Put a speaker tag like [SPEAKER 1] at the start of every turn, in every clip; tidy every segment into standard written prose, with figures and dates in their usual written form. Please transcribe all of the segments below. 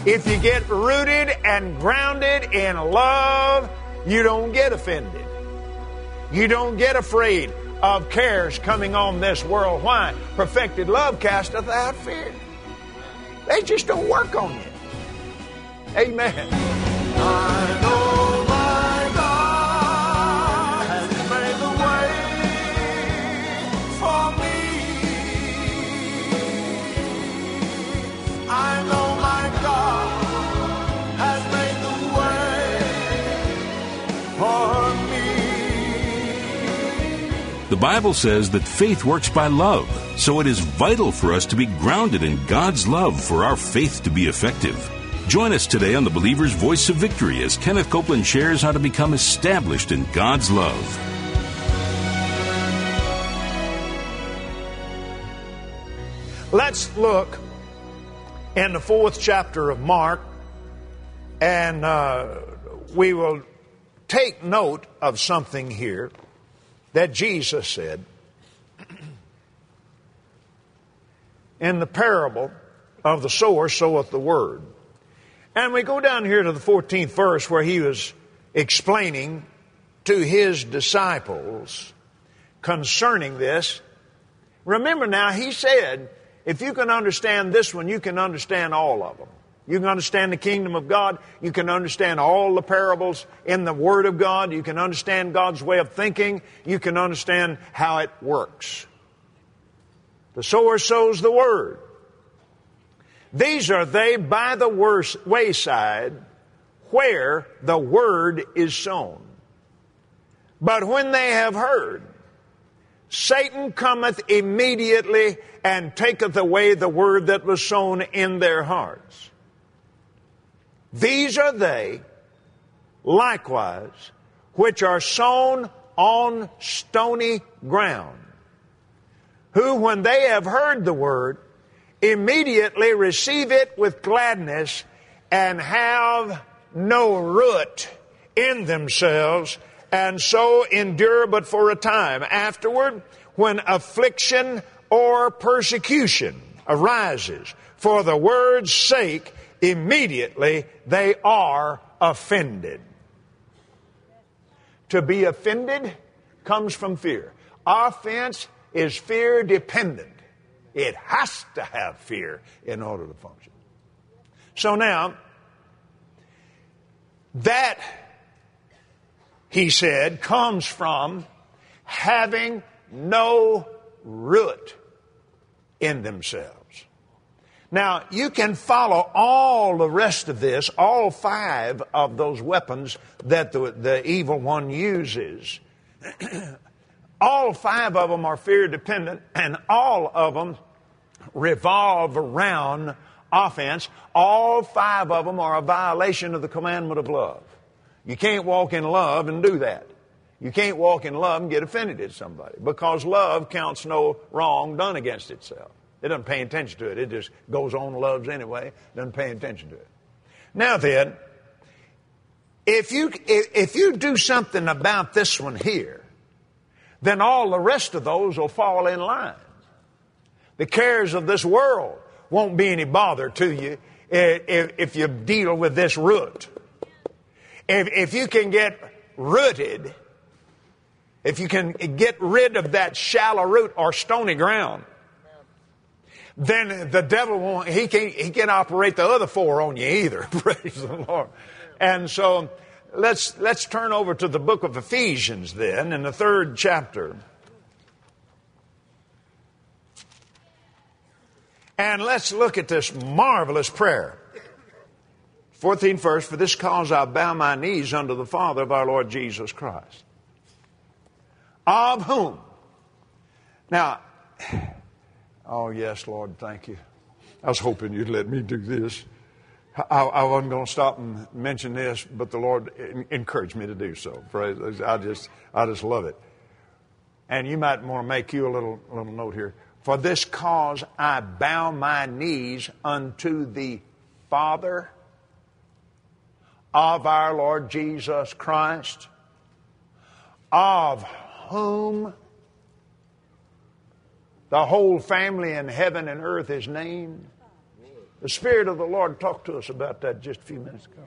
[SPEAKER 1] If you get rooted and grounded in love, you don't get offended. You don't get afraid of cares coming on this world. Why? Perfected love casteth out fear. They just don't work on you. Amen.
[SPEAKER 2] I know my God has made the way for me. I know my God has made the way for me.
[SPEAKER 3] The Bible says that faith works by love, so it is vital for us to be grounded in God's love for our faith to be effective. Join us today on the Believer's Voice of Victory as Kenneth Copeland shares how to become established in God's love.
[SPEAKER 1] Let's look in the 4th chapter of Mark, and we will take note of something here that Jesus said in the parable of the sower soweth the word. And we go down here to the 14th verse where he was explaining to his disciples concerning this. Remember now, he said, if you can understand this one, you can understand all of them. You can understand the kingdom of God. You can understand all the parables in the Word of God. You can understand God's way of thinking. You can understand how it works. The sower sows the word. These are they by the wayside where the word is sown. But when they have heard, Satan cometh immediately and taketh away the word that was sown in their hearts. These are they, likewise, which are sown on stony ground, who, when they have heard the word, immediately receive it with gladness and have no root in themselves, and so endure but for a time. Afterward, when affliction or persecution arises for the word's sake, immediately they are offended. To be offended comes from fear. Offense is fear dependent. It has to have fear in order to function. So now, that, he said, comes from having no root in themselves. Now, you can follow all the rest of this, all 5 of those weapons that the evil one uses. All 5 of them are fear dependent, and all of them revolve around offense. All 5 of them are a violation of the commandment of love. You can't walk in love and do that. You can't walk in love and get offended at somebody, because love counts no wrong done against itself. It doesn't pay attention to it. It just goes on and loves anyway, doesn't pay attention to it. Now then, if you do something about this one here, then all the rest of those will fall in line. The cares of this world won't be any bother to you if you deal with this root. If you can get rooted, if you can get rid of that shallow root or stony ground, then the devil won't, he can't operate the other 4 on you either. Praise the Lord. And so let's turn over to the book of Ephesians then, in the 3rd chapter. And let's look at this marvelous prayer. 14th verse, for this cause I bow my knees unto the Father of our Lord Jesus Christ. Of whom? Now, oh yes, Lord, thank you. I was hoping you'd let me do this. I wasn't going to stop and mention this, but the Lord encouraged me to do so. Praise, I just love it. And you might want to make you a little note here. For this cause I bow my knees unto the Father of our Lord Jesus Christ, of whom the whole family in heaven and earth is named. The Spirit of the Lord talked to us about that just a few minutes ago.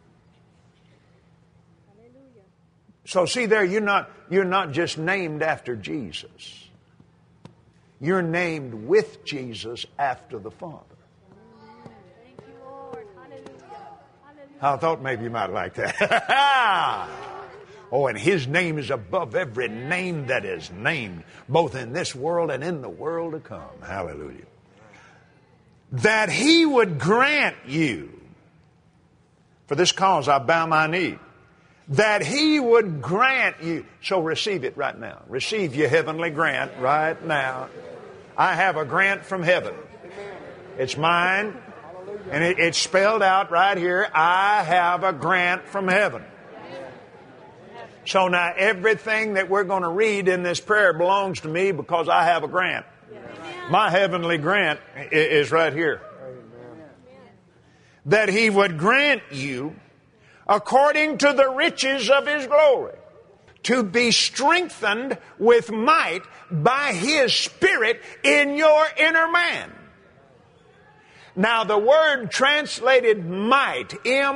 [SPEAKER 1] So see there, you're not just named after Jesus. You're named with Jesus after the Father.
[SPEAKER 4] Thank you, Lord. Hallelujah.
[SPEAKER 1] I thought maybe you might like that. Oh, and His name is above every name that is named, both in this world and in the world to come. Hallelujah. That He would grant you, for this cause I bow my knee, that He would grant you. So receive it right now. Receive your heavenly grant right now. I have a grant from heaven. It's mine, and it's spelled out right here. I have a grant from heaven. So now everything that we're going to read in this prayer belongs to me because I have a grant. My heavenly grant is right here. That He would grant you, according to the riches of His glory, to be strengthened with might by His Spirit in your inner man. Now the word translated might,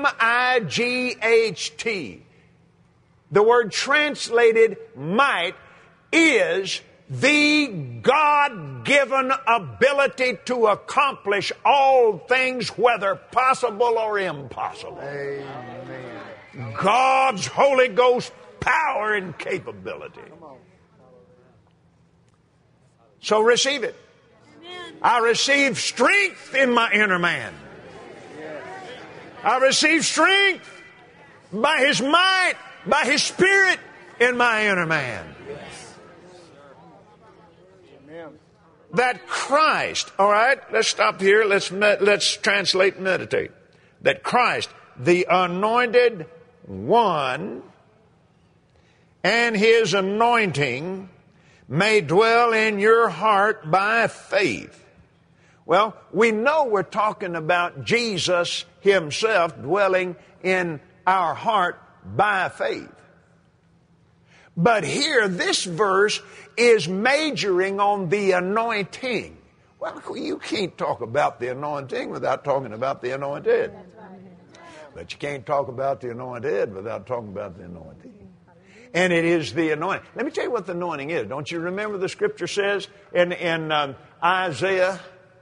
[SPEAKER 1] M-I-G-H-T, the word translated might is the God-given ability to accomplish all things, whether possible or impossible.
[SPEAKER 2] Amen.
[SPEAKER 1] God's Holy Ghost power and capability. So receive it. I receive strength in my inner man. I receive strength by His might, by His Spirit in my inner man. That Christ, all right, let's stop here. Let's translate and meditate. That Christ, the anointed one, and His anointing may dwell in your heart by faith. Well, we know we're talking about Jesus Himself dwelling in our heart by faith. But here, this verse is majoring on the anointing. Well, you can't talk about the anointing without talking about the anointed. But you can't talk about the anointed without talking about the anointing. And it is the anointing. Let me tell you what the anointing is. Don't you remember the Scripture says in Isaiah,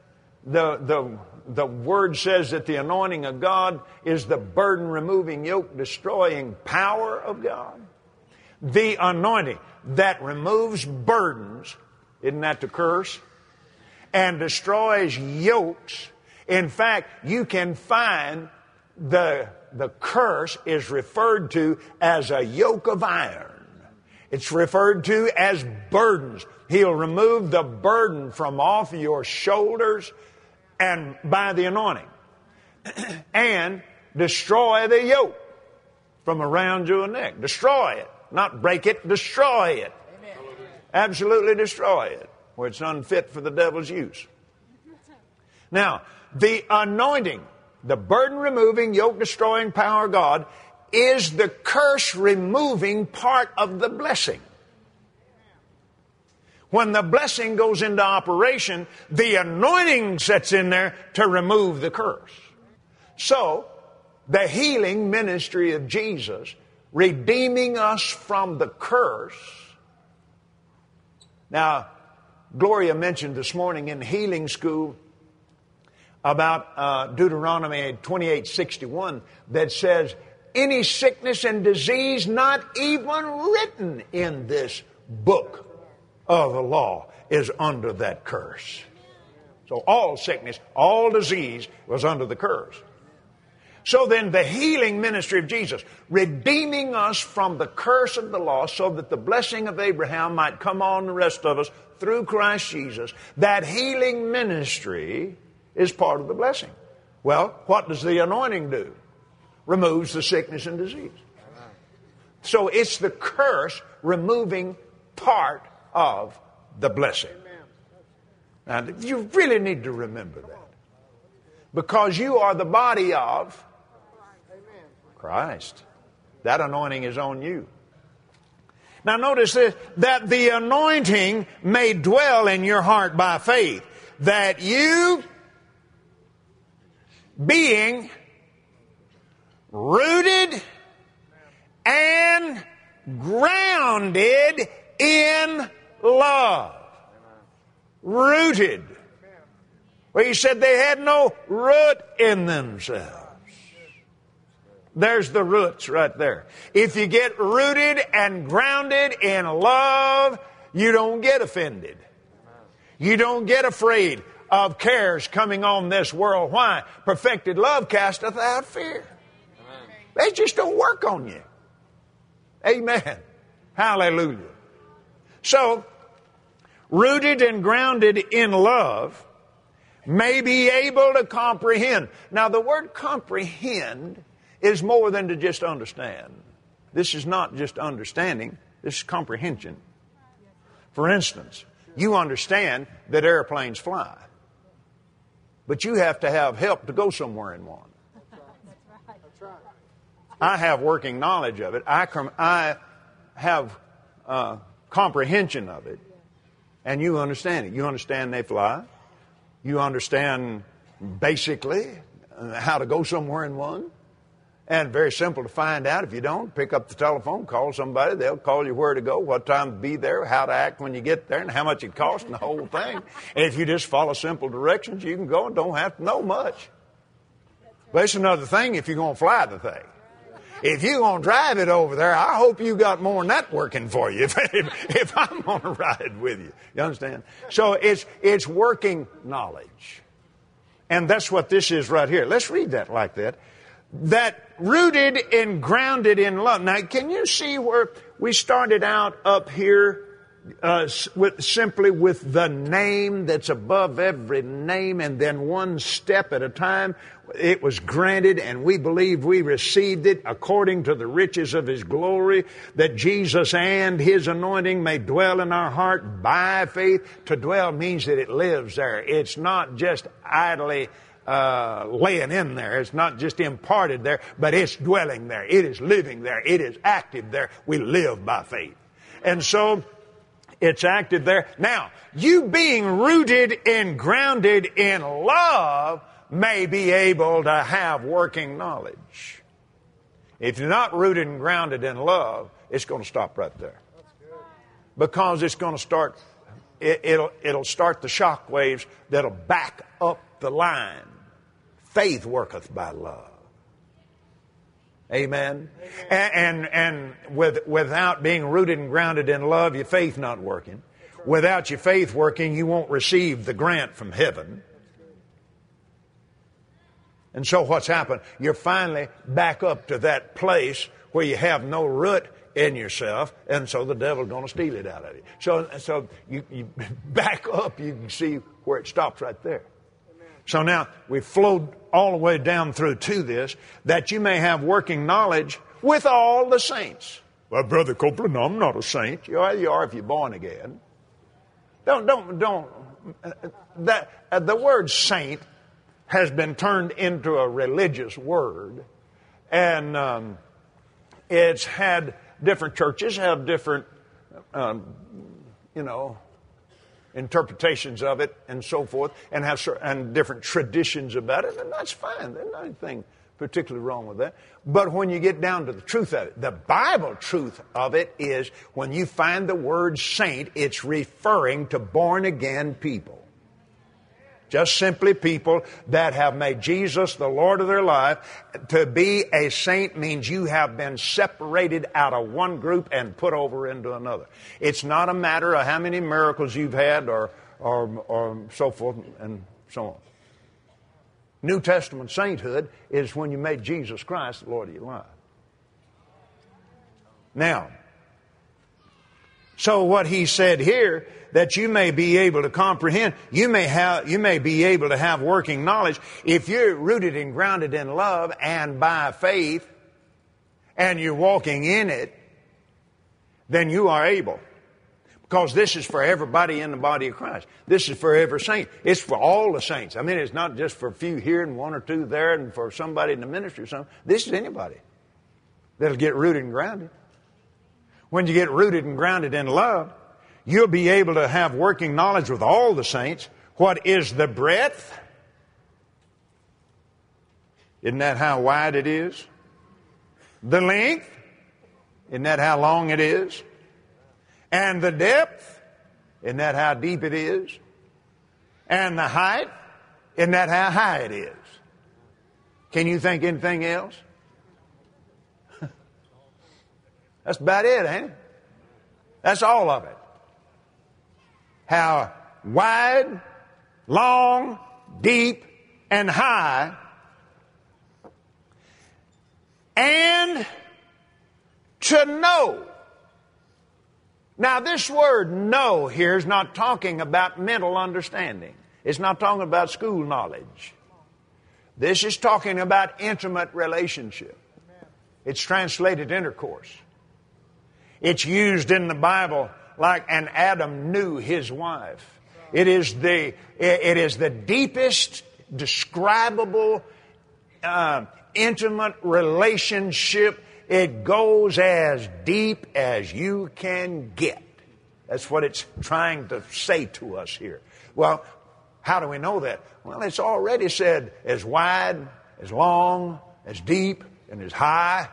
[SPEAKER 1] the Word says that the anointing of God is the burden-removing, yoke-destroying power of God? The anointing that removes burdens, isn't that the curse? And destroys yokes. In fact, you can find the curse is referred to as a yoke of iron. It's referred to as burdens. He'll remove the burden from off your shoulders and by the anointing. And destroy the yoke from around your neck. Destroy it. Not break it, destroy it. Amen. Absolutely destroy it, where it's unfit for the devil's use. Now, the anointing, the burden-removing, yoke-destroying power of God, is the curse-removing part of the blessing. When the blessing goes into operation, the anointing sets in there to remove the curse. So, the healing ministry of Jesus, redeeming us from the curse. Now, Gloria mentioned this morning in healing school about Deuteronomy 28:61 that says, any sickness and disease not even written in this book of the law is under that curse. So all sickness, all disease was under the curse. So then the healing ministry of Jesus, redeeming us from the curse of the law so that the blessing of Abraham might come on the rest of us through Christ Jesus, that healing ministry is part of the blessing. Well, what does the anointing do? Removes the sickness and disease. So it's the curse removing part of the blessing. Now, you really need to remember that. Because you are the body of Christ. That anointing is on you. Now notice this, that the anointing may dwell in your heart by faith, that you being rooted and grounded in love. Rooted. Well, he said they had no root in themselves. There's the roots right there. If you get rooted and grounded in love, you don't get offended. You don't get afraid of cares coming on this world. Why? Perfected love casteth out fear. They just don't work on you. Amen. Hallelujah. So, rooted and grounded in love may be able to comprehend. Now, the word comprehend is more than to just understand. This is not just understanding. This is comprehension. For instance, you understand that airplanes fly. But you have to have help to go somewhere in one. I have working knowledge of it. I have comprehension of it. And you understand it. You understand they fly. You understand basically how to go somewhere in one. And very simple to find out. If you don't, pick up the telephone, call somebody. They'll call you where to go, what time to be there, how to act when you get there, and how much it costs, and the whole thing. And if you just follow simple directions, you can go and don't have to know much. But it's another thing if you're going to fly the thing. If you're going to drive it over there, I hope you got more than that working for you if I'm going to ride with you. You understand? So it's working knowledge. And that's what this is right here. Let's read that like that. That rooted and grounded in love. Now, can you see where we started out up here simply with the name that's above every name, and then one step at a time it was granted, and we believe we received it according to the riches of His glory, that Jesus and His anointing may dwell in our heart by faith. To dwell means that it lives there. It's not just idly laying in there. It's not just imparted there, but it's dwelling there. It is living there. It is active there. We live by faith. And so it's active there. Now, you being rooted and grounded in love may be able to have working knowledge. If you're not rooted and grounded in love, it's going to stop right there. Because it's going to start, it'll start the shock waves that'll back up the line. Faith worketh by love. Amen. And without being rooted and grounded in love, your faith not working. Without your faith working, you won't receive the grant from heaven. And so what's happened? You're finally back up to that place where you have no root in yourself, and so the devil's going to steal it out of you. So you back up, you can see where it stops right there. So now we've flowed all the way down through to this, that you may have working knowledge with all the saints. Well, Brother Copeland, I'm not a saint. You are if you're born again. The word saint has been turned into a religious word, and it's had different churches have different, interpretations of it and so forth, and different traditions about it, and that's fine. There's not anything particularly wrong with that. But when you get down to the truth of it, the Bible truth of it is when you find the word saint, it's referring to born again people. Just simply people that have made Jesus the Lord of their life. To be a saint means you have been separated out of one group and put over into another. It's not a matter of how many miracles you've had or so forth and so on. New Testament sainthood is when you made Jesus Christ the Lord of your life. Now, so what he said here, that you may be able to comprehend, you may be able to have working knowledge. If you're rooted and grounded in love and by faith, and you're walking in it, then you are able. Because this is for everybody in the body of Christ. This is for every saint. It's for all the saints. I mean, it's not just for a few here and one or two there and for somebody in the ministry or something. This is anybody that'll get rooted and grounded. When you get rooted and grounded in love, you'll be able to have working knowledge with all the saints. What is the breadth Isn't that how wide it is? The length, isn't that how long it is? And the depth, isn't that how deep it is? And the height, isn't that how high it is? Can you think anything else? That's about it, ain't it? That's all of it. How wide, long, deep, and high, and to know. Now, this word know here is not talking about mental understanding. It's not talking about school knowledge. This is talking about intimate relationship. It's translated intercourse. It's used in the Bible like an Adam knew his wife. It is the deepest describable intimate relationship. It goes as deep as you can get. That's what it's trying to say to us here. Well, how do we know that? Well, it's already said as wide, as long, as deep, and as high.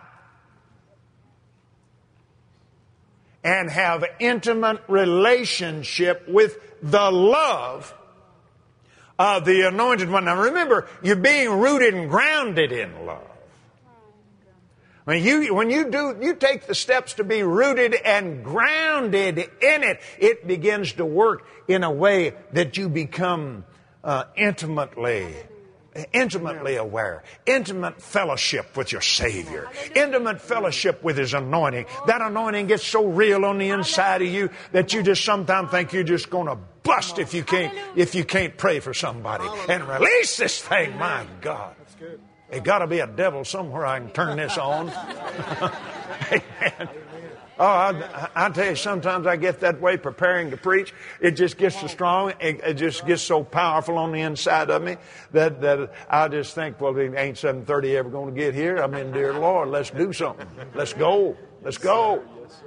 [SPEAKER 1] And have intimate relationship with the love of the Anointed One. Now remember, you're being rooted and grounded in love. When you take the steps to be rooted and grounded in it, it begins to work in a way that you become intimately aware, intimate fellowship with your Savior, intimate fellowship with His anointing. That anointing gets so real on the inside of you that you just sometimes think you're just going to bust if you can't pray for somebody and release this thing. My God. It got to be a devil somewhere I can turn this on. Amen. Oh, I tell you, sometimes I get that way preparing to preach. It just gets so strong. It just gets so powerful on the inside of me that I just think, well, it ain't 7:30 ever going to get here. I mean, dear Lord, let's do something. Let's go. Let's go.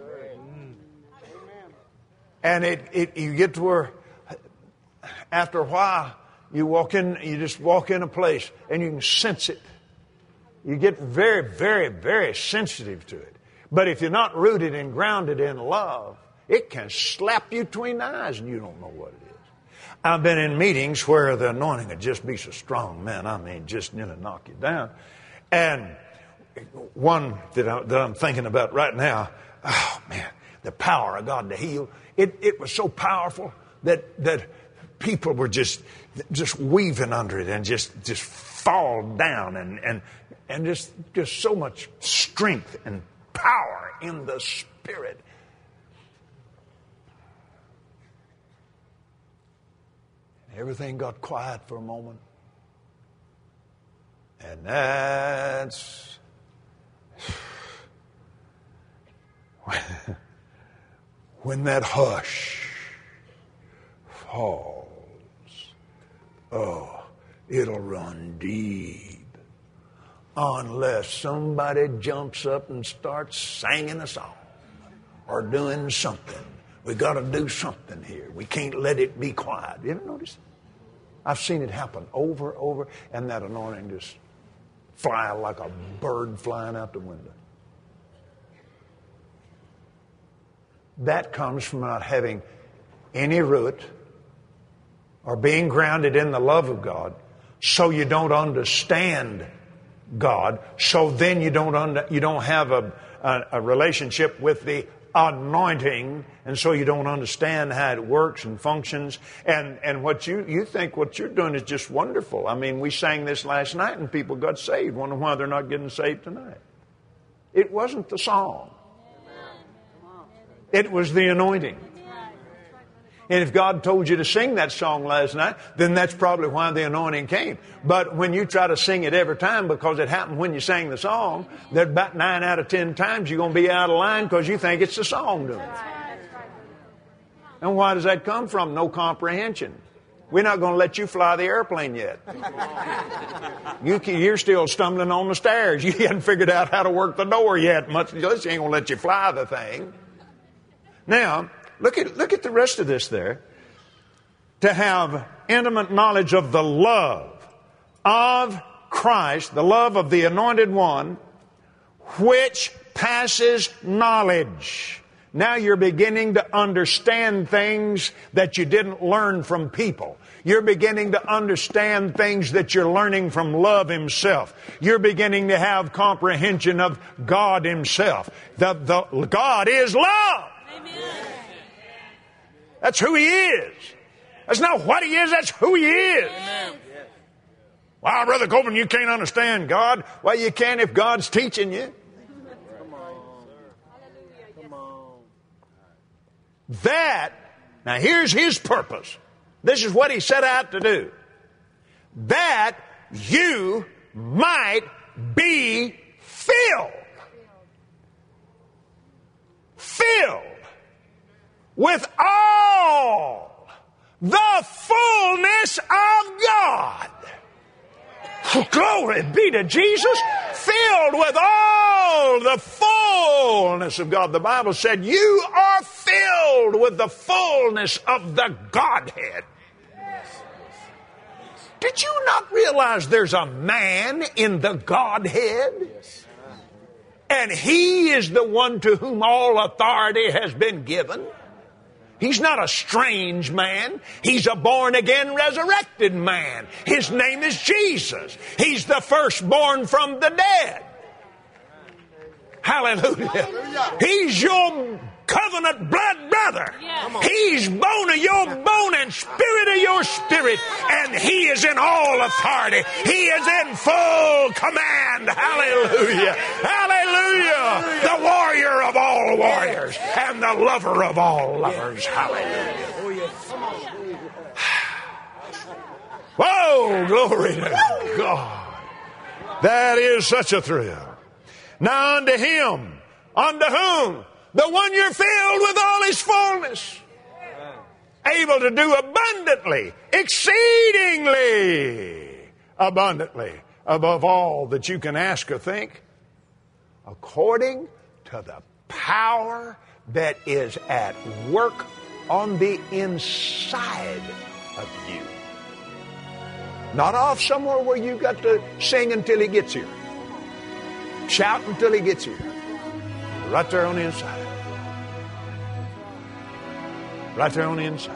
[SPEAKER 1] And you get to where, after a while, you just walk in a place and you can sense it. You get very, very, very sensitive to it. But if you're not rooted and grounded in love, it can slap you between the eyes and you don't know what it is. I've been in meetings where the anointing would just be so strong, man. I mean, just nearly knock you down. And one that I'm thinking about right now, oh man, the power of God to heal. It was so powerful that people were just weaving under it and just fall down and just so much strength and power in the Spirit. Everything got quiet for a moment. And that's when that hush falls. Oh, it'll run deep. Unless somebody jumps up and starts singing a song or doing something. We got to do something here. We can't let it be quiet. You ever notice that? I've seen it happen over and over, and that anointing just fly like a bird flying out the window. That comes from not having any root or being grounded in the love of God, so you don't understand God, so then you don't have a relationship with the anointing, and so you don't understand how it works and functions, and what you think what you're doing is just wonderful. I mean, we sang this last night and people got saved. Wonder why they're not getting saved tonight. It wasn't the song. It was the anointing. And if God told you to sing that song last night, then that's probably why the anointing came. But when you try to sing it every time because it happened when you sang the song, that about 9 out of 10 times you're going to be out of line because you think it's the song doing it. And why does that come from? No comprehension. We're not going to let you fly the airplane yet. You're still stumbling on the stairs. You haven't figured out how to work the door yet. Much less ain't going to let you fly the thing. Now, look at the rest of this there. To have intimate knowledge of the love of Christ, the love of the Anointed One, which passes knowledge. Now you're beginning to understand things that you didn't learn from people. You're beginning to understand things that you're learning from love Himself. You're beginning to have comprehension of God Himself. God is love.
[SPEAKER 4] Amen.
[SPEAKER 1] That's who He is. That's not what He is, that's who He is.
[SPEAKER 4] Yes.
[SPEAKER 1] Wow, Brother Copeland, you can't understand God. Well, you can if God's teaching you. That, now here's His purpose. This is what He set out to do. That you might be filled. Filled with all the fullness of God. Glory be to Jesus. Filled with all the fullness of God. The Bible said you are filled with the fullness of the Godhead. Did you not realize there's a man in the Godhead? And He is the one to whom all authority has been given. He's not a strange man. He's a born-again, resurrected man. His name is Jesus. He's the firstborn from the dead. Hallelujah. He's your covenant blood brother. He's bone of your bone and spirit of your spirit. And He is in all authority. He is in full command. Hallelujah. Hallelujah. The warrior of all warriors and the lover of all lovers. Hallelujah. Whoa, glory to God. That is such a thrill. Now unto Him, unto whom? The one you're filled with all His fullness. Able to do abundantly, exceedingly abundantly, above all that you can ask or think, according to the power that is at work on the inside of you. Not off somewhere where you've got to sing until He gets here. Shout until He gets here. Right there on the inside. Right there on the inside.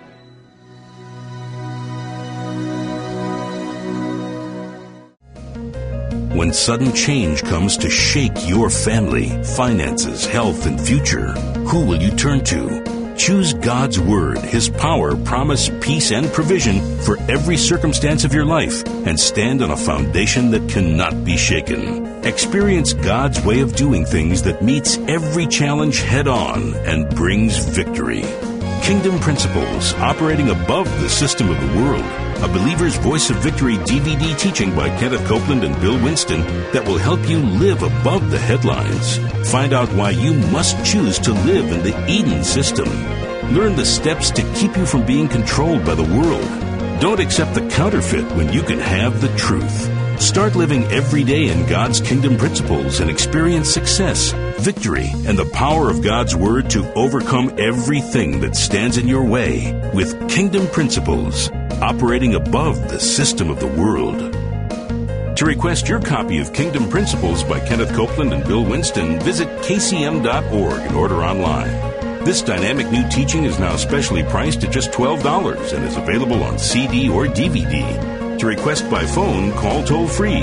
[SPEAKER 3] When sudden change comes to shake your family, finances, health, and future, who will you turn to? Choose God's Word, His power, promise, peace, and provision for every circumstance of your life, and stand on a foundation that cannot be shaken. Experience God's way of doing things that meets every challenge head-on and brings victory. Kingdom Principles, operating above the system of the world. A Believer's Voice of Victory DVD teaching by Kenneth Copeland and Bill Winston that will help you live above the headlines. Find out why you must choose to live in the Eden system. Learn the steps to keep you from being controlled by the world. Don't accept the counterfeit when you can have the truth. Start living every day in God's kingdom principles and experience success, victory, and the power of God's Word to overcome everything that stands in your way with Kingdom Principles, operating above the system of the world. To request your copy of Kingdom Principles by Kenneth Copeland and Bill Winston, visit kcm.org and order online. This dynamic new teaching is now specially priced at just $12 and is available on CD or DVD. To request by phone, call toll-free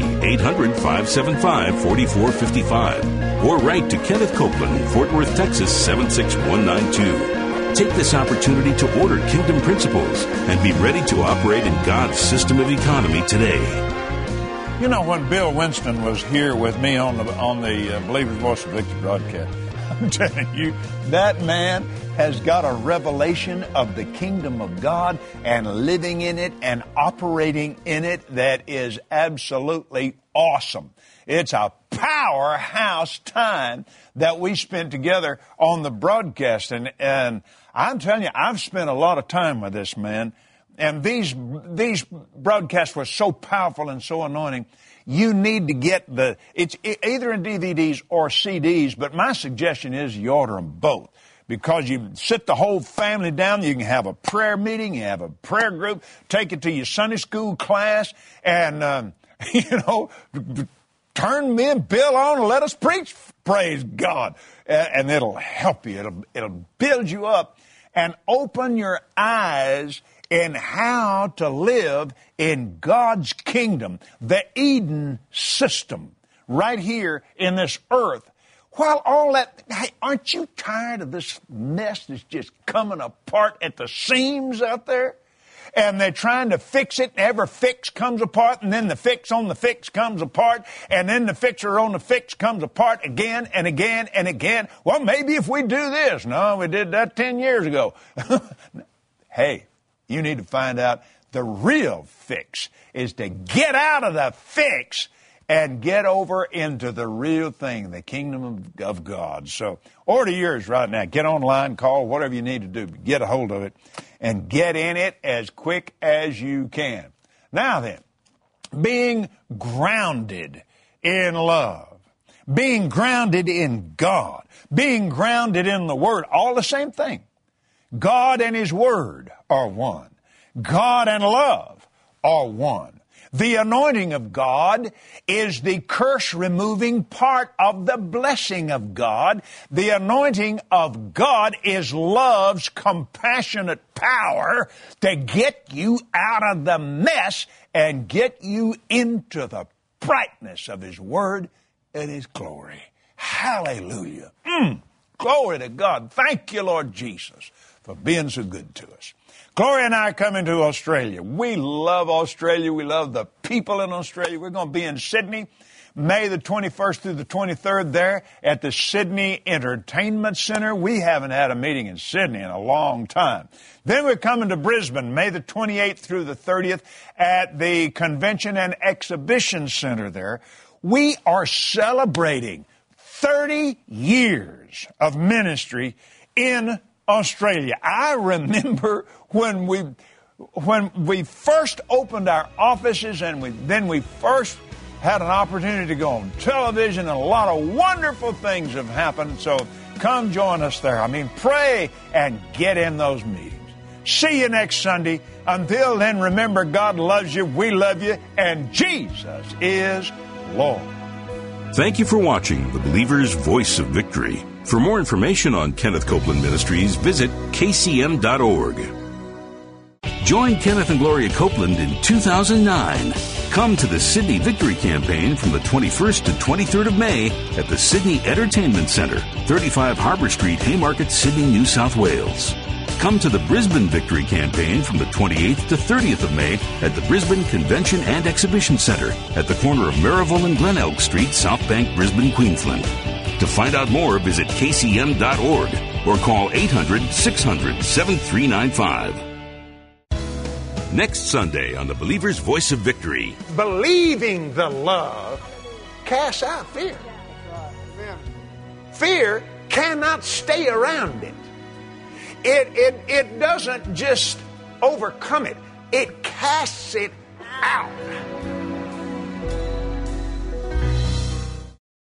[SPEAKER 3] 800-575-4455 or write to Kenneth Copeland, Fort Worth, Texas 76192. Take this opportunity to order Kingdom Principles and be ready to operate in God's system of economy today.
[SPEAKER 1] You know, when Bill Winston was here with me on the Believer's Voice of Victory broadcast, I'm telling you, that man has got a revelation of the kingdom of God and living in it and operating in it that is absolutely awesome. It's a powerhouse time that we spent together on the broadcast. And I'm telling you, I've spent a lot of time with this man. And these broadcasts were so powerful and so anointing. You need to get it's either in DVDs or CDs, but my suggestion is you order them both. Because you sit the whole family down, you can have a prayer meeting, you have a prayer group, take it to your Sunday school class, and turn me and Bill on and let us preach, praise God. And it'll help you. It'll build you up and open your eyes in how to live in God's kingdom, the Eden system, right here in this earth. While all that, hey, aren't you tired of this mess that's just coming apart at the seams out there? And they're trying to fix it, and every fix comes apart, and then the fix on the fix comes apart, and then the fixer on the fix comes apart again and again and again. Well, maybe if we do this. No, we did that 10 years ago. Hey, you need to find out the real fix is to get out of the fix and get over into the real thing, the kingdom of God. So order yours right now. Get online, call, whatever you need to do. Get a hold of it and get in it as quick as you can. Now then, being grounded in love, being grounded in God, being grounded in the Word, all the same thing. God and His Word are one. God and love are one. The anointing of God is the curse-removing part of the blessing of God. The anointing of God is love's compassionate power to get you out of the mess and get you into the brightness of His Word and His glory. Hallelujah. Glory to God. Thank you, Lord Jesus, for being so good to us. Gloria and I are coming to Australia. We love Australia. We love the people in Australia. We're going to be in Sydney, May the 21st through the 23rd there at the Sydney Entertainment Center. We haven't had a meeting in Sydney in a long time. Then we're coming to Brisbane, May the 28th through the 30th at the Convention and Exhibition Center there. We are celebrating 30 years of ministry in Australia. I remember when we first opened our offices and we first had an opportunity to go on television, and a lot of wonderful things have happened. So come join us there. I mean, pray and get in those meetings. See you next Sunday. Until then, remember, God loves you, we love you, and Jesus is Lord.
[SPEAKER 3] Thank you for watching The Believer's Voice of Victory. For more information on Kenneth Copeland Ministries, visit kcm.org. Join Kenneth and Gloria Copeland in 2009. Come to the Sydney Victory Campaign from the 21st to 23rd of May at the Sydney Entertainment Centre, 35 Harbour Street, Haymarket, Sydney, New South Wales. Come to the Brisbane Victory Campaign from the 28th to 30th of May at the Brisbane Convention and Exhibition Centre at the corner of Merivale and Glenelg Street, South Bank, Brisbane, Queensland. To find out more, visit kcm.org or call 800-600-7395. Next Sunday on The Believer's Voice of Victory.
[SPEAKER 1] Believing the love casts out fear. Fear cannot stay around it. It doesn't just overcome it. It casts it out.